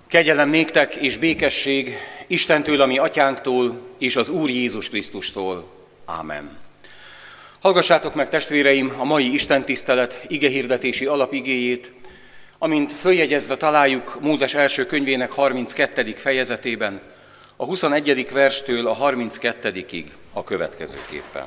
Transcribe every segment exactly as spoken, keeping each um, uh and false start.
Kegyelem néktek és békesség Istentől, a mi atyánktól, és az Úr Jézus Krisztustól. Ámen. Hallgassátok meg, testvéreim, a mai istentisztelet igehirdetési alapigéjét, amint följegyezve találjuk Mózes első könyvének harminckettedik fejezetében, a huszonegyedik verstől a harminckettedikig a következőképpen.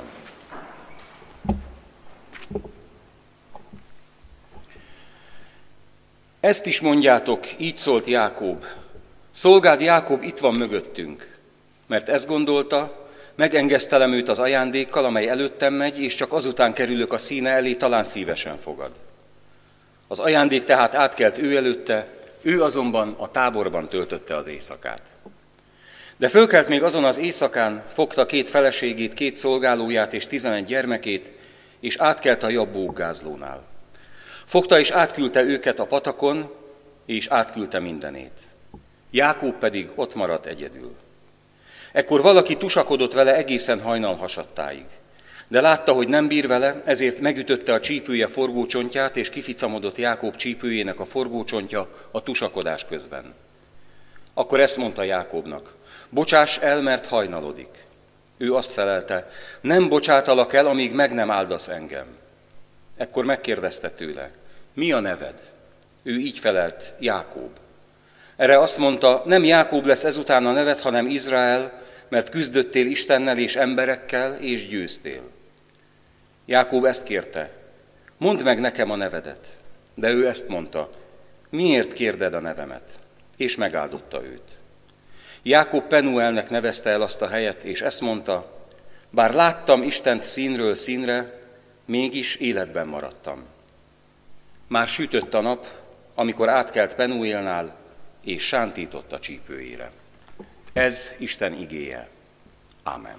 Ezt is mondjátok, így szólt Jákob. Szolgád Jákob itt van mögöttünk, mert ezt gondolta, megengesztelem őt az ajándékkal, amely előttem megy, és csak azután kerülök a színe elé, talán szívesen fogad. Az ajándék tehát átkelt ő előtte, ő azonban a táborban töltötte az éjszakát. De fölkelt még azon az éjszakán, fogta két feleségét, két szolgálóját és tizenegy gyermekét, és átkelt a Jabbók gázlónál. Fogta és átküldte őket a patakon, és átküldte mindenét. Jákob pedig ott maradt egyedül. Ekkor valaki tusakodott vele egészen hajnal hasadtáig. De látta, hogy nem bír vele, ezért megütötte a csípője forgócsontját, és kificamodott Jákob csípőjének a forgócsontja a tusakodás közben. Akkor ezt mondta Jákobnak: bocsáss el, mert hajnalodik. Ő azt felelte: nem bocsátalak el, amíg meg nem áldasz engem. Ekkor megkérdezte tőle: mi a neved? Ő így felelt: Jákob. Erre azt mondta: nem Jákob lesz ezután a neved, hanem Izrael, mert küzdöttél Istennel és emberekkel, és győztél. Jákob ezt kérte: mondd meg nekem a nevedet. De ő ezt mondta: miért kérded a nevemet? És megáldotta őt. Jákob Penuelnek nevezte el azt a helyet, és ezt mondta: bár láttam Istent színről színre, mégis életben maradtam. Már sütött a nap, amikor átkelt Penuelnál, és sántított a csípőjére. Ez Isten igéje. Ámen.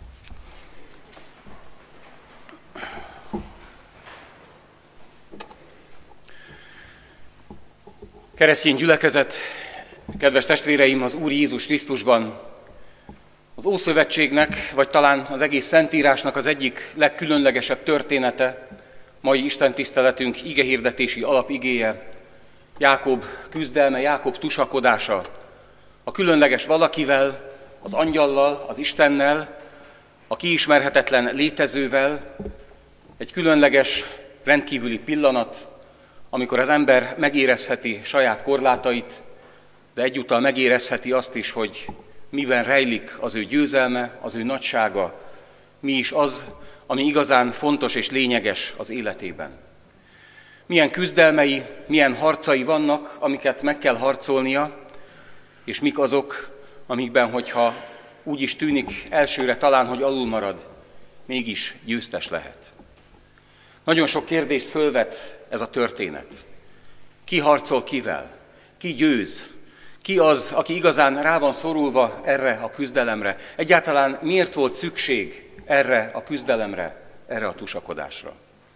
Keresztény gyülekezet, kedves testvéreim, az Úr Jézus Krisztusban, az Ószövetségnek, vagy talán az egész Szentírásnak az egyik legkülönlegesebb története, mai istentiszteletünk igehirdetési alapigéje, Jákob küzdelme, Jákob tusakodása, a különleges valakivel, az angyallal, az Istennel, a kiismerhetetlen létezővel, egy különleges, rendkívüli pillanat, amikor az ember megérezheti saját korlátait, de egyúttal megérezheti azt is, hogy miben rejlik az ő győzelme, az ő nagysága, mi is az, ami igazán fontos és lényeges az életében. Milyen küzdelmei, milyen harcai vannak, amiket meg kell harcolnia, és mik azok, amikben, hogyha úgy is tűnik elsőre talán, hogy alul marad, mégis győztes lehet. Nagyon sok kérdést fölvet ez a történet. Ki harcol kivel? Ki győz? Ki az, aki igazán rá van szorulva erre a küzdelemre? Egyáltalán miért volt szükség erre a küzdelemre, erre a tusakodásra?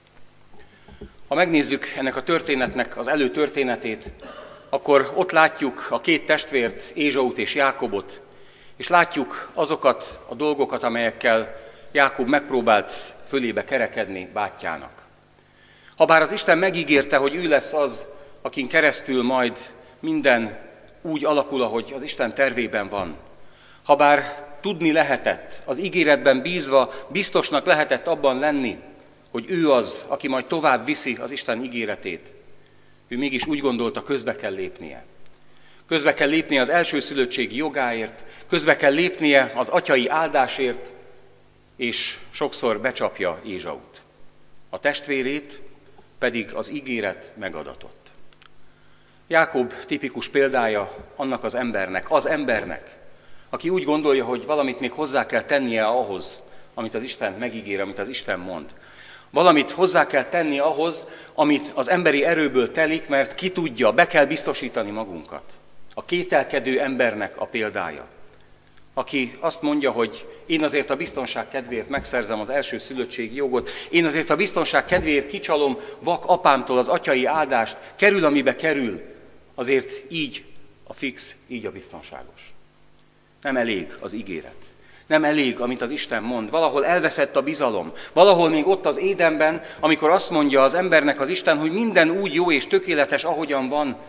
Ha megnézzük ennek a történetnek az előtörténetét, akkor ott látjuk a két testvért, Ézsaut és Jákobot, és látjuk azokat a dolgokat, amelyekkel Jákob megpróbált fölébe kerekedni bátyjának. Habár az Isten megígérte, hogy ő lesz az, akin keresztül majd minden úgy alakul, ahogy az Isten tervében van. Habár tudni lehetett, az ígéretben bízva, biztosnak lehetett abban lenni, hogy ő az, aki majd tovább viszi az Isten ígéretét, ő mégis úgy gondolta, közbe kell lépnie. Közbe kell lépnie az elsőszülöttségi jogáért, közbe kell lépnie az atyai áldásért, és sokszor becsapja Ézsaut. A testvérét pedig az ígéret megadatott. Jákob tipikus példája annak az embernek, az embernek, aki úgy gondolja, hogy valamit még hozzá kell tennie ahhoz, amit az Isten megígér, amit az Isten mond. Valamit hozzá kell tenni ahhoz, amit az emberi erőből telik, mert ki tudja, be kell biztosítani magunkat. A kételkedő embernek a példája, aki azt mondja, hogy én azért a biztonság kedvéért megszerzem az első szülöttségi jogot, én azért a biztonság kedvéért kicsalom vak apámtól az atyai áldást, kerül, amibe kerül, azért így a fix, így a biztonságos. Nem elég az ígéret. Nem elég, amit az Isten mond. Valahol elveszett a bizalom. Valahol még ott az Édenben, amikor azt mondja az embernek az Isten, hogy minden úgy jó és tökéletes, ahogyan van,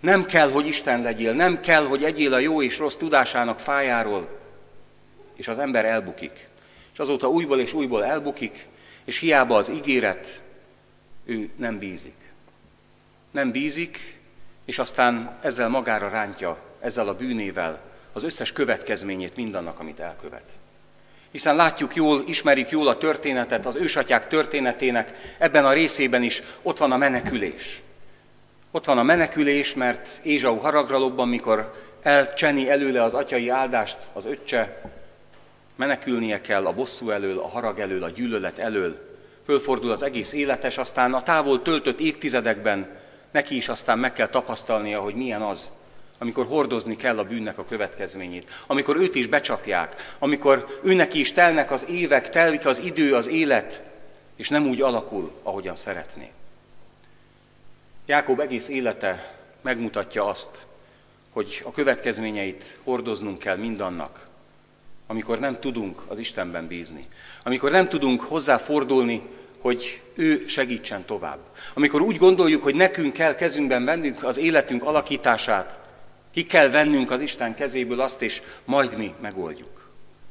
Nem kell, hogy Isten legyél, nem kell, hogy egyél a jó és rossz tudásának fájáról, és az ember elbukik. És azóta újból és újból elbukik, és hiába az ígéret, ő nem bízik. Nem bízik, és aztán ezzel magára rántja, ezzel a bűnével az összes következményét mindannak, amit elkövet. Hiszen látjuk jól, ismerjük jól a történetet, az ősatyák történetének, ebben a részében is ott van a menekülés. Ott van a menekülés, mert Ézsau haragra lobban, mikor elcseni előle az atyai áldást az öccse, menekülnie kell a bosszú elől, a harag elől, a gyűlölet elől. Fölfordul az egész életes, aztán a távol töltött évtizedekben neki is aztán meg kell tapasztalnia, hogy milyen az, amikor hordozni kell a bűnnek a következményét, amikor őt is becsapják, amikor őneki is telnek az évek, telik az idő, az élet, és nem úgy alakul, ahogyan szeretné. Jákob egész élete megmutatja azt, hogy a következményeit hordoznunk kell mindannak, amikor nem tudunk az Istenben bízni, amikor nem tudunk hozzáfordulni, hogy ő segítsen tovább. Amikor úgy gondoljuk, hogy nekünk kell kezünkben vennünk az életünk alakítását, ki kell vennünk az Isten kezéből azt, és majd mi megoldjuk.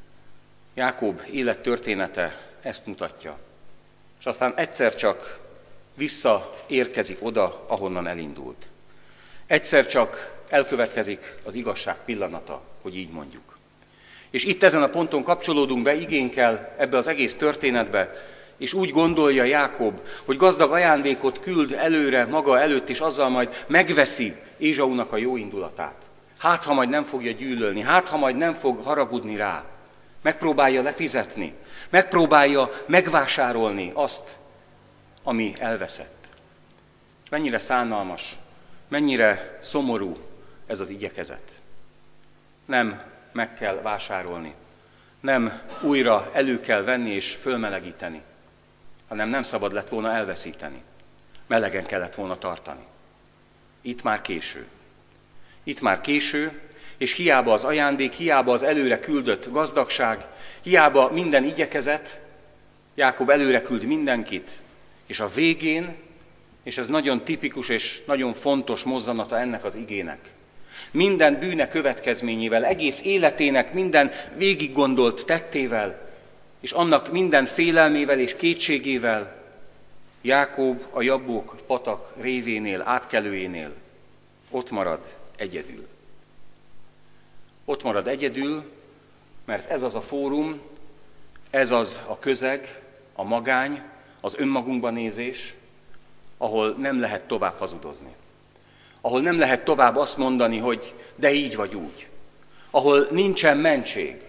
Jákob élettörténete ezt mutatja. És aztán egyszer csak visszaérkezik oda, ahonnan elindult. Egyszer csak elkövetkezik az igazság pillanata, hogy így mondjuk. És itt ezen a ponton kapcsolódunk be igénkkel ebbe az egész történetbe, és úgy gondolja Jákob, hogy gazdag ajándékot küld előre, maga előtt, és azzal majd megveszi Ézsaunak a jó indulatát. Hát, ha majd nem fogja gyűlölni, hát, ha majd nem fog haragudni rá. Megpróbálja lefizetni, megpróbálja megvásárolni azt, ami elveszett. És mennyire szánalmas, mennyire szomorú ez az igyekezet. Nem meg kell vásárolni, nem újra elő kell venni és fölmelegíteni, hanem nem szabad lett volna elveszíteni. Melegen kellett volna tartani. Itt már késő. Itt már késő, és hiába az ajándék, hiába az előre küldött gazdagság, hiába minden igyekezet, Jákob előre küld mindenkit, és a végén, és ez nagyon tipikus és nagyon fontos mozzanata ennek az igének, minden bűne következményével, egész életének minden végig gondolt tettével, és annak minden félelmével és kétségével, Jákob a Jabbok patak révénél, átkelőjénél ott marad egyedül. Ott marad egyedül, mert ez az a fórum, ez az a közeg, a magány, az önmagunkba nézés, ahol nem lehet tovább hazudozni. Ahol nem lehet tovább azt mondani, hogy de így vagy úgy. Ahol nincsen mentség.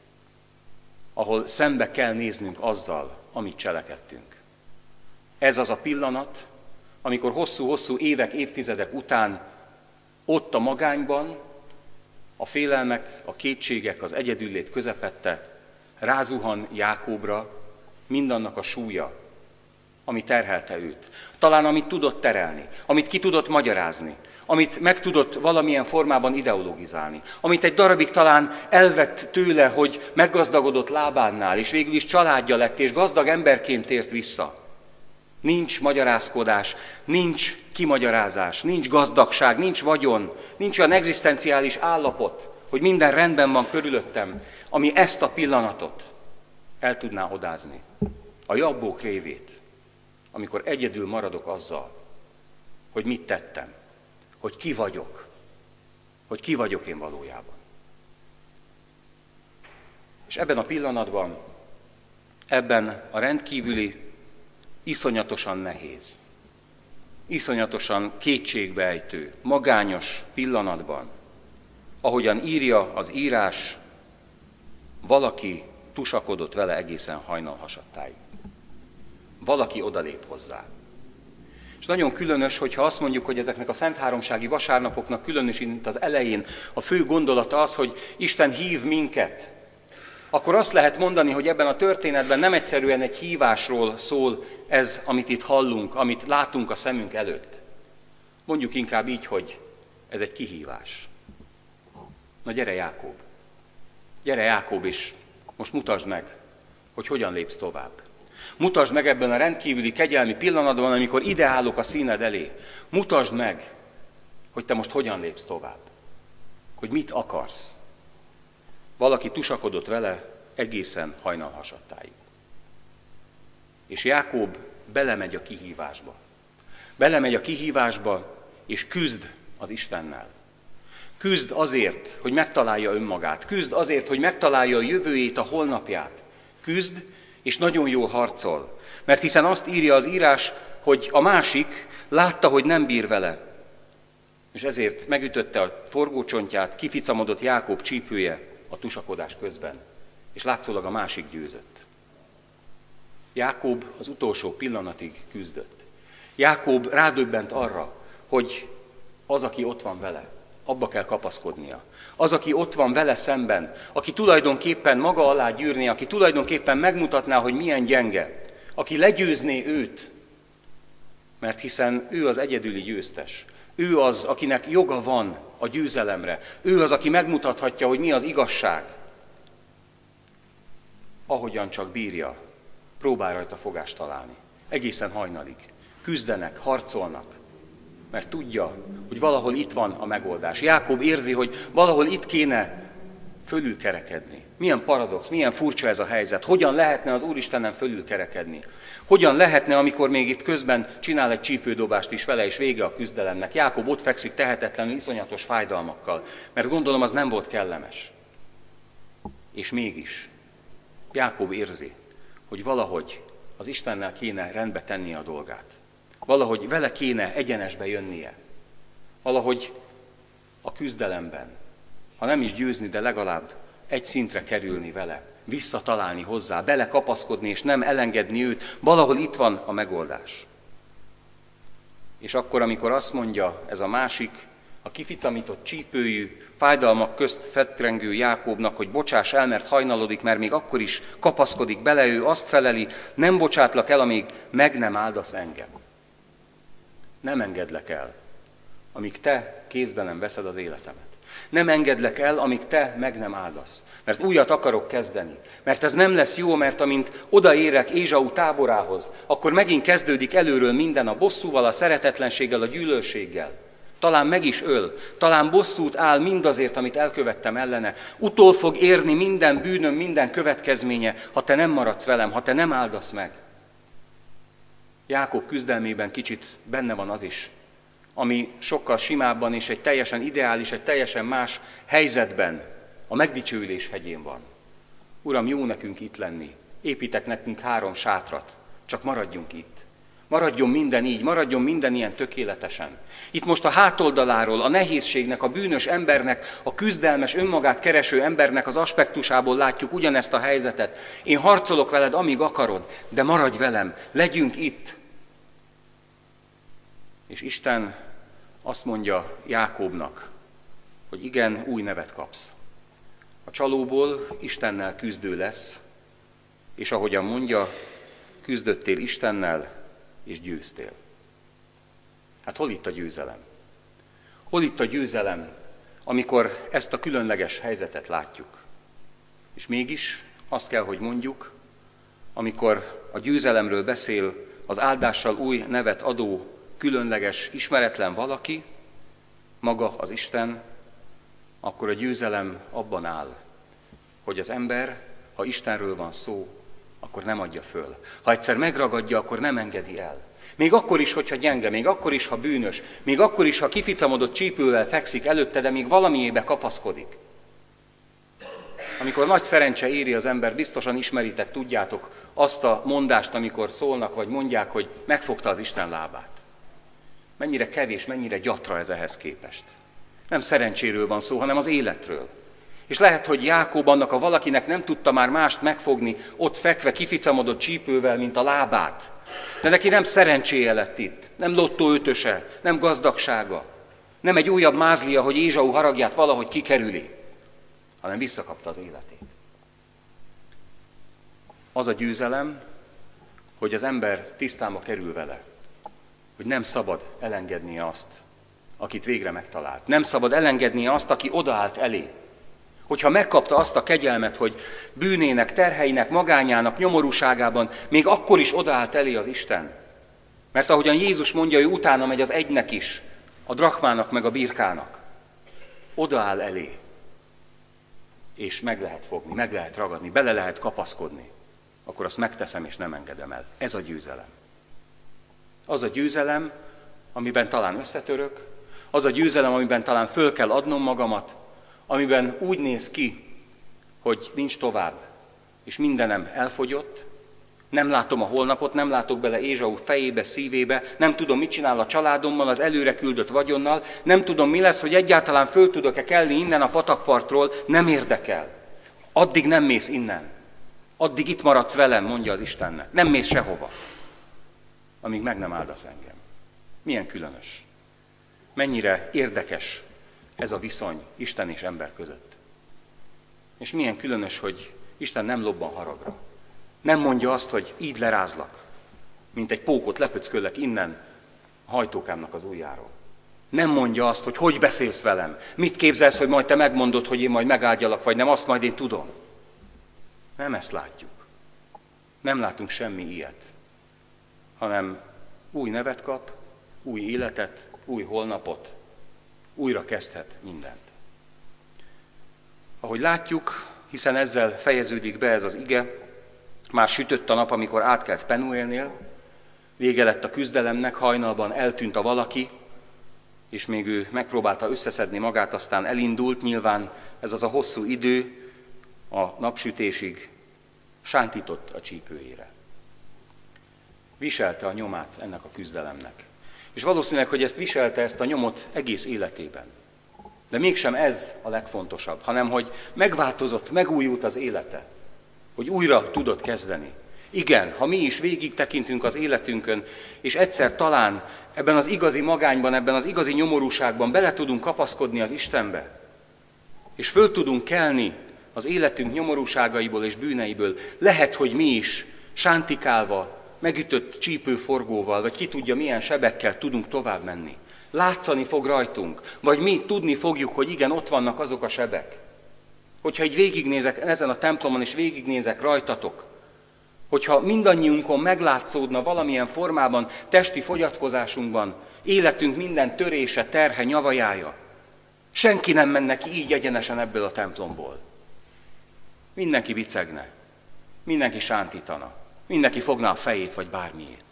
Ahol szembe kell néznünk azzal, amit cselekedtünk. Ez az a pillanat, amikor hosszú-hosszú évek, évtizedek után ott a magányban, a félelmek, a kétségek, az egyedüllét közepette rázuhan Jákobra mindannak a súlya, ami terhelte őt. Talán amit tudott terelni, amit ki tudott magyarázni, amit meg tudott valamilyen formában ideologizálni, amit egy darabig talán elvett tőle, hogy meggazdagodott Lábánnál, és végül is családja lett, és gazdag emberként tért vissza. Nincs magyarázkodás, nincs kimagyarázás, nincs gazdagság, nincs vagyon, nincs olyan egzisztenciális állapot, hogy minden rendben van körülöttem, ami ezt a pillanatot el tudná odázni. A Jabbok révét, amikor egyedül maradok azzal, hogy mit tettem, hogy ki vagyok, hogy ki vagyok én valójában. És ebben a pillanatban, ebben a rendkívüli, iszonyatosan nehéz, iszonyatosan kétségbeejtő, magányos pillanatban, ahogyan írja az írás, valaki tusakodott vele egészen hajnalhasadtáig. Valaki odalép hozzá. És nagyon különös, hogyha azt mondjuk, hogy ezeknek a szentháromsági vasárnapoknak különös itt az elején a fő gondolata az, hogy Isten hív minket, akkor azt lehet mondani, hogy ebben a történetben nem egyszerűen egy hívásról szól ez, amit itt hallunk, amit látunk a szemünk előtt. Mondjuk inkább így, hogy ez egy kihívás. Na gyere Jákob, gyere Jákob is, most mutasd meg, hogy hogyan lépsz tovább. Mutasd meg ebben a rendkívüli kegyelmi pillanatban, amikor ide állok a színed elé. Mutasd meg, hogy te most hogyan lépsz tovább, hogy mit akarsz. Valaki tusakodott vele egészen hajnalhasadtáig. És Jákob belemegy a kihívásba. Belemegy a kihívásba, és küzd az Istennel. Küzd azért, hogy megtalálja önmagát. Küzd azért, hogy megtalálja a jövőjét, a holnapját. Küzd, és nagyon jól harcol. Mert hiszen azt írja az írás, hogy a másik látta, hogy nem bír vele. És ezért megütötte a forgócsontját, kificamodott Jákob csípője a tusakodás közben. És látszólag a másik győzött. Jákob az utolsó pillanatig küzdött. Jákob rádöbbent arra, hogy az, aki ott van vele, abba kell kapaszkodnia. Az, aki ott van vele szemben, aki tulajdonképpen maga alá gyűrné, aki tulajdonképpen megmutatná, hogy milyen gyenge, aki legyőzné őt, mert hiszen ő az egyedüli győztes. Ő az, akinek joga van a győzelemre. Ő az, aki megmutathatja, hogy mi az igazság. Ahogyan csak bírja, próbál rajta fogást találni. Egészen hajnalig. Küzdenek, harcolnak, mert tudja, hogy valahol itt van a megoldás. Jákob érzi, hogy valahol itt kéne fölülkerekedni. Milyen paradox, milyen furcsa ez a helyzet. Hogyan lehetne az Úristenen fölülkerekedni? Hogyan lehetne, amikor még itt közben csinál egy csípődobást is vele, és vége a küzdelemnek. Jákob ott fekszik tehetetlenül, iszonyatos fájdalmakkal, mert gondolom az nem volt kellemes. És mégis Jákob érzi, hogy valahogy az Istennel kéne rendbe tennie a dolgát. Valahogy vele kéne egyenesbe jönnie. Valahogy a küzdelemben, ha nem is győzni, de legalább egy szintre kerülni vele, visszatalálni hozzá, belekapaszkodni és nem elengedni őt. Valahol itt van a megoldás. És akkor, amikor azt mondja ez a másik, a kificamított csípőjű, fájdalmak közt fettrengő Jákobnak, hogy bocsáss el, mert hajnalodik, mert még akkor is kapaszkodik bele, ő azt feleli, nem bocsátlak el, amíg meg nem áldasz engem. Nem engedlek el, amíg te kézben nem veszed az életemet. Nem engedlek el, amíg te meg nem áldasz. Mert újat akarok kezdeni. Mert ez nem lesz jó, mert amint odaérek Ézsau táborához, akkor megint kezdődik előről minden a bosszúval, a szeretetlenséggel, a gyűlölséggel. Talán meg is öl, talán bosszút áll mindazért, amit elkövettem ellene. Utol fog érni minden bűnöm, minden következménye, ha te nem maradsz velem, ha te nem áldasz meg. Jákob küzdelmében kicsit benne van az is, ami sokkal simábban és egy teljesen ideális, egy teljesen más helyzetben, a megdicsőülés hegyén van. Uram, jó nekünk itt lenni, építek nekünk három sátrat, csak maradjunk itt. Maradjon minden így, maradjon minden ilyen tökéletesen. Itt most a hátoldaláról, a nehézségnek, a bűnös embernek, a küzdelmes, önmagát kereső embernek az aspektusából látjuk ugyanezt a helyzetet. Én harcolok veled, amíg akarod, de maradj velem, legyünk itt. És Isten azt mondja Jákobnak, hogy igen, új nevet kapsz. A csalóból Istennel küzdő lesz, és ahogyan mondja, küzdöttél Istennel, és győztél. Hát hol itt a győzelem? Hol itt a győzelem, amikor ezt a különleges helyzetet látjuk? És mégis azt kell, hogy mondjuk, amikor a győzelemről beszél az áldással új nevet adó különleges, ismeretlen valaki, maga az Isten, akkor a győzelem abban áll, hogy az ember, ha Istenről van szó, akkor nem adja föl. Ha egyszer megragadja, akkor nem engedi el. Még akkor is, hogyha gyenge, még akkor is, ha bűnös, még akkor is, ha kificamodott csípővel fekszik előtte, de még valamiébe kapaszkodik. Amikor nagy szerencse éri az ember, biztosan ismeritek, tudjátok azt a mondást, amikor szólnak, vagy mondják, hogy megfogta az Isten lábát. Mennyire kevés, mennyire gyatra ez ehhez képest. Nem szerencséről van szó, hanem az életről. És lehet, hogy Jákob annak a valakinek nem tudta már mást megfogni, ott fekve kificamodott csípővel, mint a lábát. De neki nem szerencséje lett itt, nem lottó ötöse, nem gazdagsága, nem egy újabb mázlia, hogy Ézsau haragját valahogy kikerüli, hanem visszakapta az életét. Az a győzelem, hogy az ember tisztába kerül vele, hogy nem szabad elengednie azt, akit végre megtalált. Nem szabad elengednie azt, aki odaállt elé. Hogyha megkapta azt a kegyelmet, hogy bűnének, terheinek, magányának, nyomorúságában még akkor is odaállt elé az Isten. Mert ahogyan Jézus mondja, ő utána megy az egynek is, a drachmának meg a birkának, odaáll elé, és meg lehet fogni, meg lehet ragadni, bele lehet kapaszkodni, akkor azt megteszem és nem engedem el. Ez a győzelem. Az a győzelem, amiben talán összetörök, az a győzelem, amiben talán föl kell adnom magamat, amiben úgy néz ki, hogy nincs tovább, és mindenem elfogyott, nem látom a holnapot, nem látok bele Ézsau fejébe, szívébe, nem tudom, mit csinál a családommal, az előre küldött vagyonnal, nem tudom, mi lesz, hogy egyáltalán föl tudok-e kelni innen a patakpartról, nem érdekel. Addig nem mész innen. Addig itt maradsz velem, mondja az Istennek. Nem mész sehova, amíg meg nem áldasz engem. Milyen különös. Mennyire érdekes ez a viszony Isten és ember között. És milyen különös, hogy Isten nem lobban haragra. Nem mondja azt, hogy így lerázlak, mint egy pókot lepöcköllek innen a hajtókámnak az ujjáról. Nem mondja azt, hogy hogy beszélsz velem, mit képzelsz, hogy majd te megmondod, hogy én majd megáldjalak, vagy nem, azt majd én tudom. Nem ezt látjuk. Nem látunk semmi ilyet, hanem új nevet kap, új életet, új holnapot, újra kezdhet mindent. Ahogy látjuk, hiszen ezzel fejeződik be ez az ige, már sütött a nap, amikor átkelt Penuélnél, vége lett a küzdelemnek, hajnalban eltűnt a valaki, és még ő megpróbálta összeszedni magát, aztán elindult, nyilván ez az a hosszú idő a napsütésig sántított a csípőjére. Viselte a nyomát ennek a küzdelemnek. És valószínűleg, hogy ezt viselte, ezt a nyomot egész életében. De mégsem ez a legfontosabb, hanem hogy megváltozott, megújult az élete. Hogy újra tudott kezdeni. Igen, ha mi is végig tekintünk az életünkön, és egyszer talán ebben az igazi magányban, ebben az igazi nyomorúságban bele tudunk kapaszkodni az Istenbe, és föl tudunk kelni az életünk nyomorúságaiból és bűneiből, lehet, hogy mi is sántikálva, megütött csípőforgóval, vagy ki tudja milyen sebekkel tudunk tovább menni. Látszani fog rajtunk, vagy mi tudni fogjuk, hogy igen, ott vannak azok a sebek. Hogyha így végignézek ezen a templomon, és végignézek rajtatok, hogyha mindannyiunkon meglátszódna valamilyen formában, testi fogyatkozásunkban, életünk minden törése, terhe, nyavajája, senki nem menne ki így egyenesen ebből a templomból. Mindenki bicegne, mindenki sántítana, mindenki fogná a fejét vagy bármiét.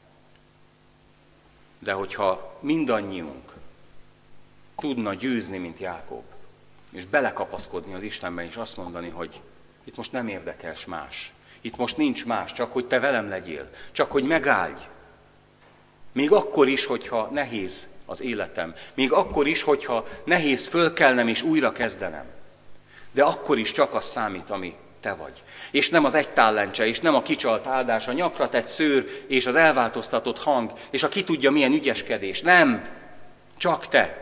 De hogyha mindannyiunk tudna győzni, mint Jákob, és belekapaszkodni az Istenben, és azt mondani, hogy itt most nem érdekels más, itt most nincs más, csak hogy te velem legyél, csak hogy megáldj. Még akkor is, hogyha nehéz az életem, még akkor is, hogyha nehéz fölkelnem és újra kezdenem, de akkor is csak az számít, ami te vagy. És nem az egy tállencse, és nem a kicsalt áldás, a nyakra tett szőr, és az elváltoztatott hang, és a ki tudja milyen ügyeskedés. Nem, csak te.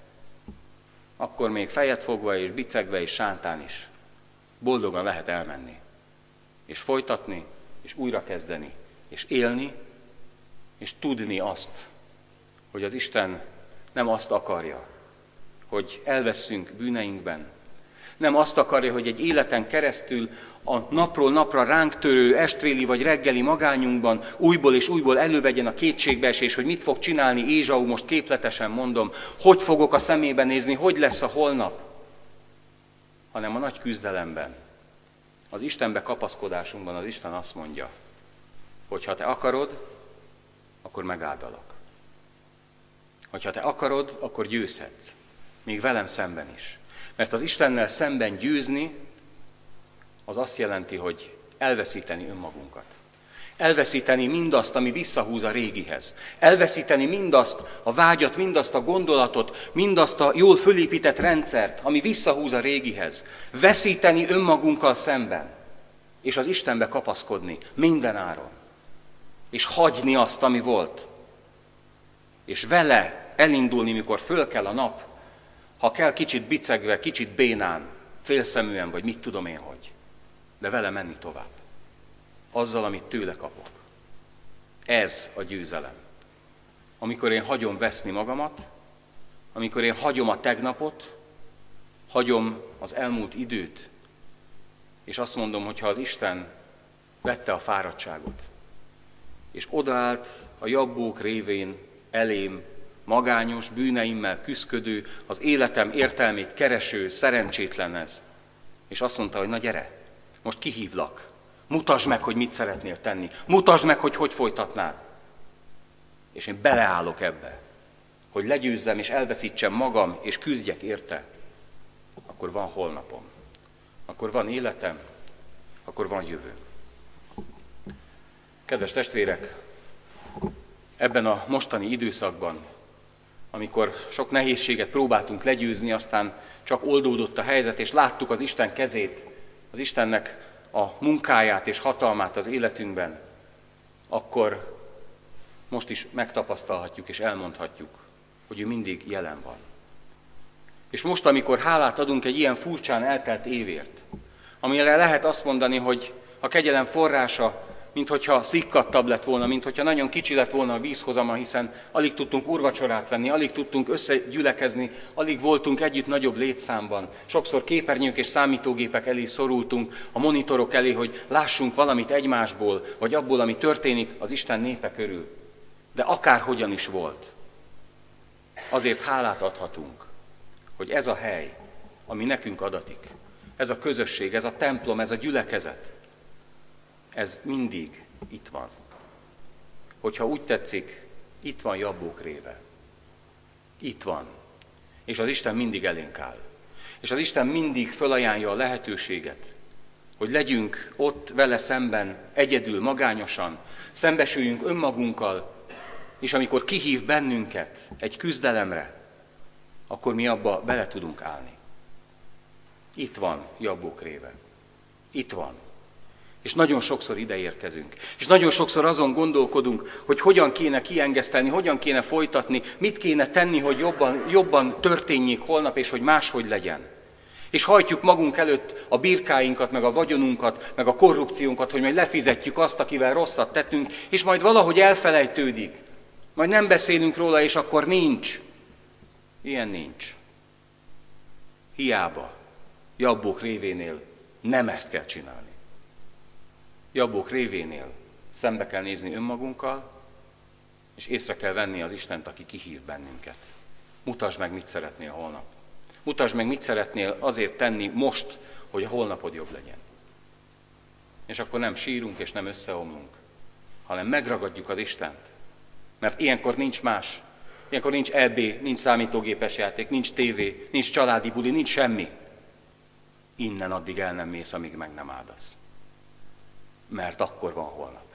Akkor még fejet fogva és bicegve és sántán is boldogan lehet elmenni, és folytatni, és újrakezdeni, és élni, és tudni azt, hogy az Isten nem azt akarja, hogy elveszünk bűneinkben, nem azt akarja, hogy egy életen keresztül a napról napra ránk törő estvéli vagy reggeli magányunkban újból és újból elővegyen a kétségbeesés, hogy mit fog csinálni Ézsau, most képletesen mondom, hogy fogok a szemébe nézni, hogy lesz a holnap, hanem a nagy küzdelemben, az Istenbe kapaszkodásunkban az Isten azt mondja, hogy ha te akarod, akkor megáldalak. Hogyha te akarod, akkor győzhetsz, még velem szemben is. Mert az Istennel szemben győzni, az azt jelenti, hogy elveszíteni önmagunkat. Elveszíteni mindazt, ami visszahúz a régihez. Elveszíteni mindazt a vágyat, mindazt a gondolatot, mindazt a jól fölépített rendszert, ami visszahúz a régihez. Veszíteni önmagunkkal szemben, és az Istenbe kapaszkodni minden áron. És hagyni azt, ami volt. És vele elindulni, mikor föl kell a nap, ha kell kicsit bicegve, kicsit bénán, félszeműen, vagy mit tudom én hogy. De vele menni tovább. Azzal, amit tőle kapok. Ez a győzelem. Amikor én hagyom veszni magamat, amikor én hagyom a tegnapot, hagyom az elmúlt időt, és azt mondom, hogy ha az Isten vette a fáradtságot, és odaállt a jabbók révén elém, magányos, bűneimmel küszködő, az életem értelmét kereső, szerencsétlen ez. És azt mondta, hogy na gyere, most kihívlak, mutasd meg, hogy mit szeretnél tenni, mutasd meg, hogy hogy folytatnád. És én beleállok ebbe, hogy legyőzzem és elveszítsem magam, és küzdjek érte, akkor van holnapom, akkor van életem, akkor van jövő. Kedves testvérek, ebben a mostani időszakban, amikor sok nehézséget próbáltunk legyőzni, aztán csak oldódott a helyzet, és láttuk az Isten kezét, az Istennek a munkáját és hatalmát az életünkben, akkor most is megtapasztalhatjuk és elmondhatjuk, hogy ő mindig jelen van. És most, amikor hálát adunk egy ilyen furcsán eltelt évért, amire lehet azt mondani, hogy a kegyelem forrása, minthogyha szikkadtabb lett volna, minthogyha nagyon kicsi lett volna a vízhozama, hiszen alig tudtunk úrvacsorát venni, alig tudtunk összegyülekezni, alig voltunk együtt nagyobb létszámban. Sokszor képernyők és számítógépek elé szorultunk, a monitorok elé, hogy lássunk valamit egymásból, vagy abból, ami történik az Isten népe körül. De akárhogyan is volt, azért hálát adhatunk, hogy ez a hely, ami nekünk adatik, ez a közösség, ez a templom, ez a gyülekezet, ez mindig itt van. Hogyha úgy tetszik, itt van Jabbókréve. Itt van. És az Isten mindig elénk áll. És az Isten mindig fölajánlja a lehetőséget, hogy legyünk ott vele szemben, egyedül, magányosan, szembesüljünk önmagunkkal, és amikor kihív bennünket egy küzdelemre, akkor mi abba bele tudunk állni. Itt van Jabbókréve. Itt van. És nagyon sokszor ide érkezünk. És nagyon sokszor azon gondolkodunk, hogy hogyan kéne kiengesztelni, hogyan kéne folytatni, mit kéne tenni, hogy jobban, jobban történjék holnap, és hogy máshogy legyen. És hajtjuk magunk előtt a birkáinkat, meg a vagyonunkat, meg a korrupciónkat, hogy majd lefizetjük azt, akivel rosszat tettünk, és majd valahogy elfelejtődik. Majd nem beszélünk róla, és akkor nincs. Ilyen nincs. Hiába. Jabbókrévénél nem ezt kell csinálni. Jabbókrévénél szembe kell nézni önmagunkkal, és észre kell venni az Istent, aki kihív bennünket. Mutasd meg, mit szeretnél holnap. Mutasd meg, mit szeretnél azért tenni most, hogy a holnapod jobb legyen. És akkor nem sírunk és nem összeomlunk, hanem megragadjuk az Istent. Mert ilyenkor nincs más. Ilyenkor nincs é bé, nincs számítógépes játék, nincs tévé, nincs családi buli, nincs semmi. Innen addig el nem mész, amíg meg nem áldasz. Mert akkor van holnap.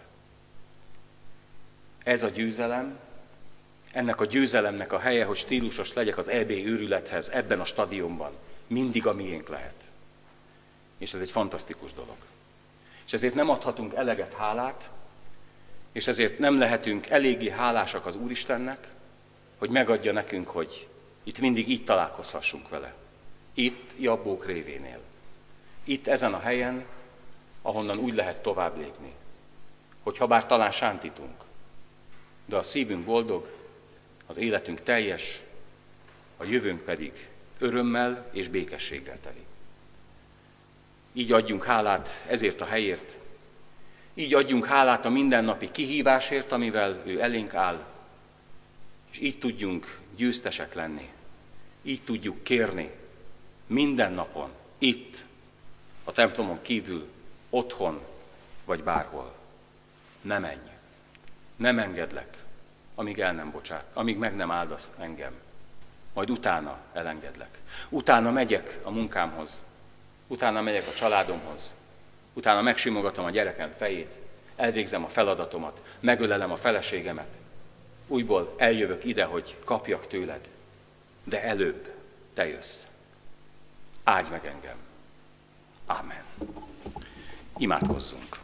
Ez a győzelem, ennek a győzelemnek a helye, hogy stílusos legyek az é bé őrülethez ebben a stadionban. Mindig a miénk lehet. És ez egy fantasztikus dolog. És ezért nem adhatunk eleget hálát, és ezért nem lehetünk eléggé hálásak az Úristennek, hogy megadja nekünk, hogy itt mindig így találkozhassunk vele. Itt Jabbókrévénél. Itt ezen a helyen, ahonnan úgy lehet tovább lépni, hogy habár talán sántítunk, de a szívünk boldog, az életünk teljes, a jövőnk pedig örömmel és békességgel teli. Így adjunk hálát ezért a helyért, így adjunk hálát a mindennapi kihívásért, amivel ő elénk áll, és így tudjunk győztesek lenni, így tudjuk kérni minden napon, itt, a templomon kívül, otthon vagy bárhol. Ne menj, nem engedlek, amíg el nem bocsát, amíg meg nem áldasz engem. Majd utána elengedlek. Utána megyek a munkámhoz, utána megyek a családomhoz, utána megsimogatom a gyerekem fejét, elvégzem a feladatomat, megölelem a feleségemet. Újból eljövök ide, hogy kapjak tőled, de előbb te jössz. Áldj meg engem. Ámen. Imádkozzunk.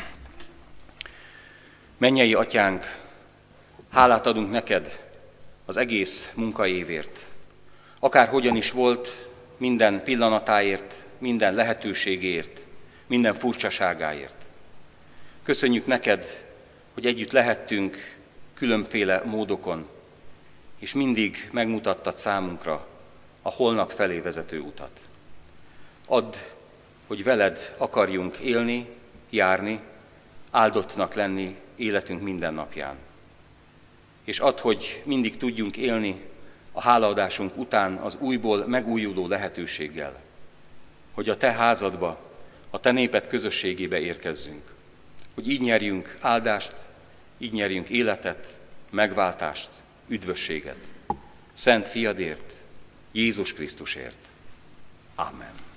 Mennyei Atyánk, hálát adunk neked az egész munkaévért. Akárhogyan is volt, minden pillanatáért, minden lehetőségért, minden furcsaságáért. Köszönjük neked, hogy együtt lehettünk különféle módokon, és mindig megmutattad számunkra a holnap felé vezető utat. Add, hogy veled akarjunk élni, járni, áldottnak lenni életünk minden napján. és add, hogy mindig tudjunk élni a hálaadásunk után az újból megújuló lehetőséggel, hogy a Te házadba, a Te néped közösségébe érkezzünk, hogy így nyerjünk áldást, így nyerjünk életet, megváltást, üdvösséget. Szent Fiadért, Jézus Krisztusért. Amen.